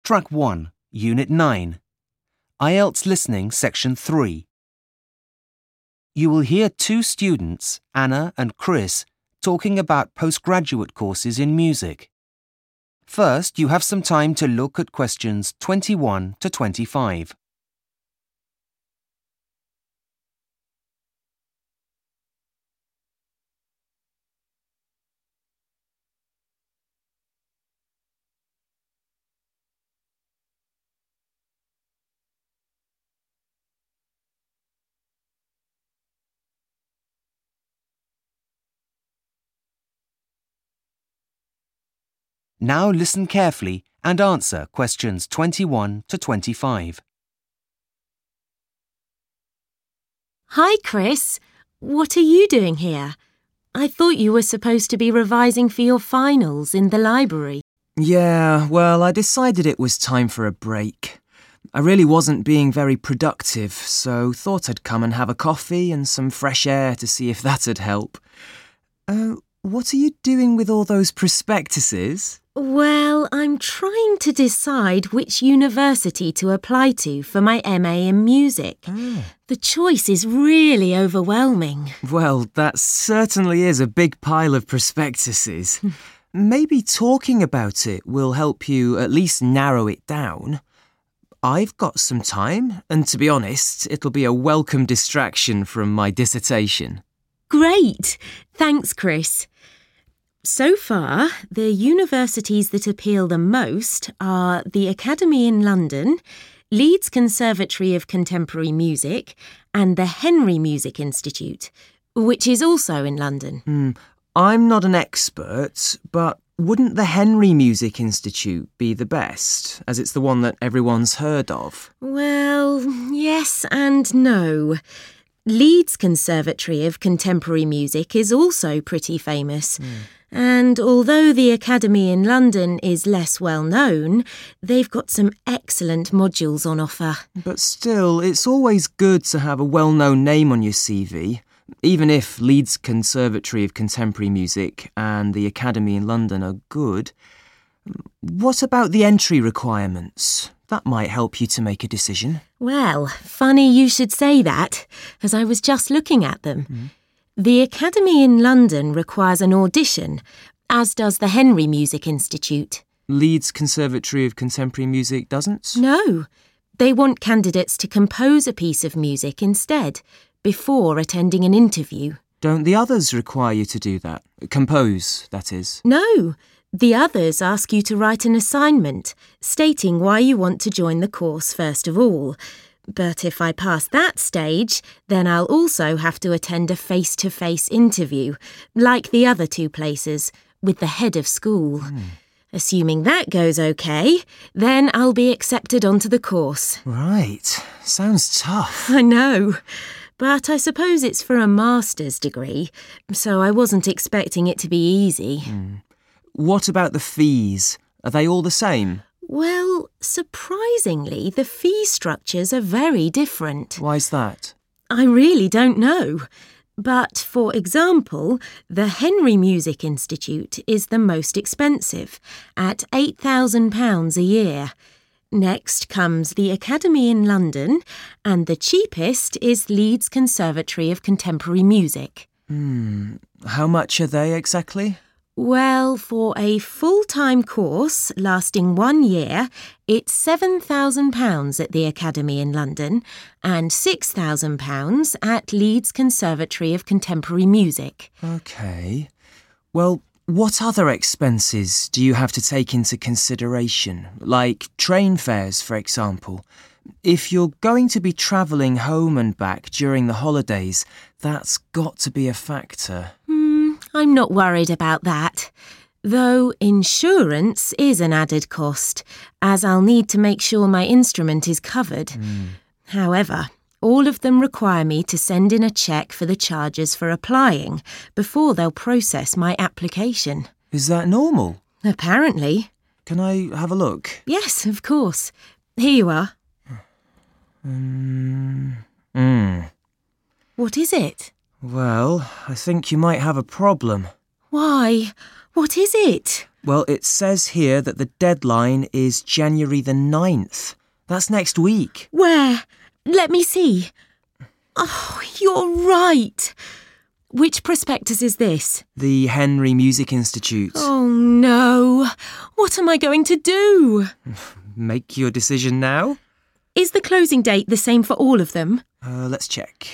Track 1, Unit 9. IELTS Listening, Section 3. You will hear two students, Anna and Chris, talking about postgraduate courses in music. First, you have some time to look at questions 21 to 25. Now listen carefully and answer questions 21 to 25. Hi, Chris. What are you doing here? I thought you were supposed to be revising for your finals in the library. Yeah, well, I decided it was time for a break. I really wasn't being very productive, so thought I'd come and have a coffee and some fresh air to see if that'd help. What are you doing with all those prospectuses? Well, I'm trying to decide which university to apply to for my MA in music. The choice is really overwhelming. Well, that certainly is a big pile of prospectuses. Maybe talking about it will help you at least narrow it down. I've got some time, and to be honest, it'll be a welcome distraction from my dissertation. Great! Thanks, Chris. So far, the universities that appeal the most are the Academy in London, Leeds Conservatory of Contemporary Music, and the Henry Music Institute, which is also in London. I'm not an expert, but wouldn't the Henry Music Institute be the best, as it's the one that everyone's heard of? Well, yes and no. Leeds Conservatory of Contemporary Music is also pretty famous. And although the Academy in London is less well known, they've got some excellent modules on offer. But still, it's always good to have a well-known name on your CV, even if Leeds Conservatory of Contemporary Music and the Academy in London are good. What about the entry requirements? That might help you to make a decision. Well, funny you should say that, as I was just looking at them. The Academy in London requires an audition, as does the Henry Music Institute. Leeds Conservatory of Contemporary Music doesn't? No, they want candidates to compose a piece of music instead, before attending an interview. Don't the others require you to do that? Compose, that is. No, the others ask you to write an assignment, stating why you want to join the course first of all. But if I pass that stage, then I'll also have to attend a face-to-face interview, like the other two places, with the head of school. Assuming that goes okay, then I'll be accepted onto the course. Right. Sounds tough. I know, but I suppose it's for a master's degree, so I wasn't expecting it to be easy. What about the fees? Are they all the same? Well, surprisingly, the fee structures are very different. Why's that? I really don't know. But, for example, the Henry Music Institute is the most expensive, at £8,000 a year. Next comes the Academy in London, and the cheapest is Leeds Conservatory of Contemporary Music. How much are they exactly? Well, for a full-time course lasting 1 year, it's £7,000 at the Academy in London and £6,000 at Leeds Conservatory of Contemporary Music. OK. Well, what other expenses do you have to take into consideration, like train fares, for example? If you're going to be travelling home and back during the holidays, that's got to be a factor. I'm not worried about that. Though insurance is an added cost, as I'll need to make sure my instrument is covered. However, all of them require me to send in a cheque for the charges for applying before they'll process my application. Is that normal? Apparently. Can I have a look? Yes, of course. Here you are. What is it? Well, I think you might have a problem. Why? What is it? Well, it says here that the deadline is January the 9th. That's next week. Where? Let me see. Oh, you're right. Which prospectus is this? The Henry Music Institute. Oh, no. What am I going to do? Make your decision now. Is the closing date the same for all of them? Let's check.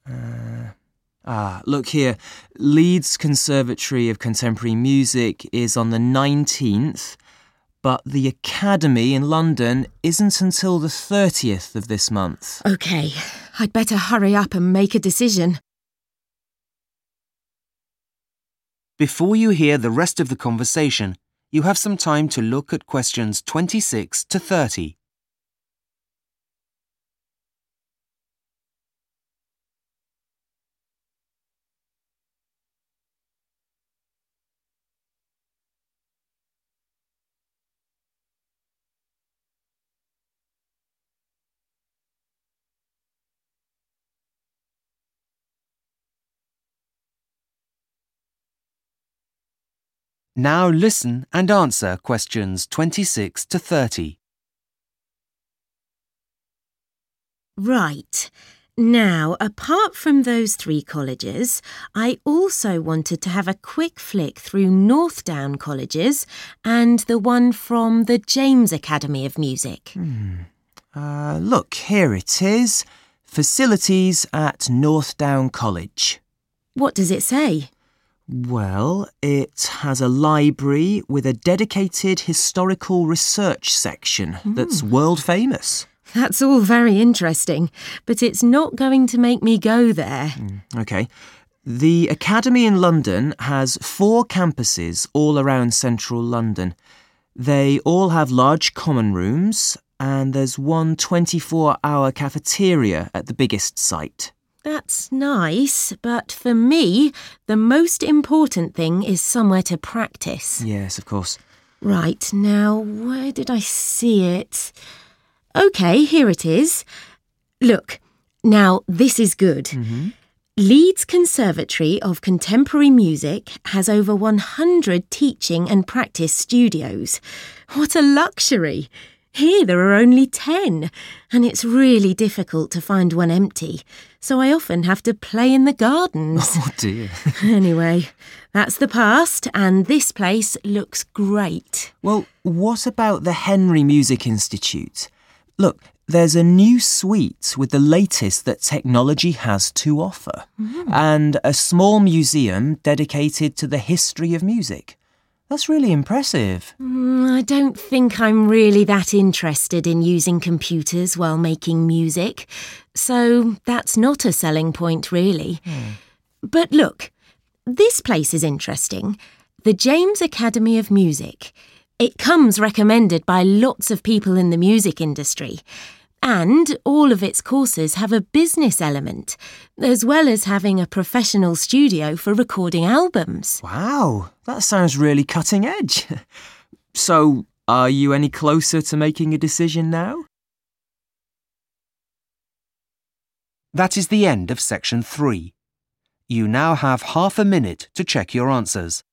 Look here. Leeds Conservatory of Contemporary Music is on the 19th, but the Academy in London isn't until the 30th of this month. OK, I'd better hurry up and make a decision. Before you hear the rest of the conversation, you have some time to look at questions 26 to 30. Now listen and answer questions 26 to 30. Right. Now, apart from those 3 colleges, I also wanted to have a quick flick through Northdown colleges and the one from the James Academy of Music. Look, here it is. Facilities at Northdown College. What does it say? Well, it has a library with a dedicated historical research section that's world famous. That's all very interesting, but it's not going to make me go there. OK. The Academy in London has 4 campuses all around central London. They all have large common rooms, and there's one 24-hour cafeteria at the biggest site. That's nice, but for me, the most important thing is somewhere to practice. Yes, of course. Right, now, where did I see it? OK, here it is. Look, now this is good. Leeds Conservatory of Contemporary Music has over 100 teaching and practice studios. What a luxury! Here there are only 10, and it's really difficult to find one empty, so I often have to play in the gardens. Oh dear. Anyway, that's the past, and this place looks great. Well, what about the Henry Music Institute? Look, there's a new suite with the latest that technology has to offer, and a small museum dedicated to the history of music. That's really impressive. I don't think I'm really that interested in using computers while making music, so that's not a selling point, really. But look, this place is interesting. The James Academy of Music. It comes recommended by lots of people in the music industry. And all of its courses have a business element, as well as having a professional studio for recording albums. Wow, that sounds really cutting edge. So, are you any closer to making a decision now? That is the end of section 3. You now have half a minute to check your answers.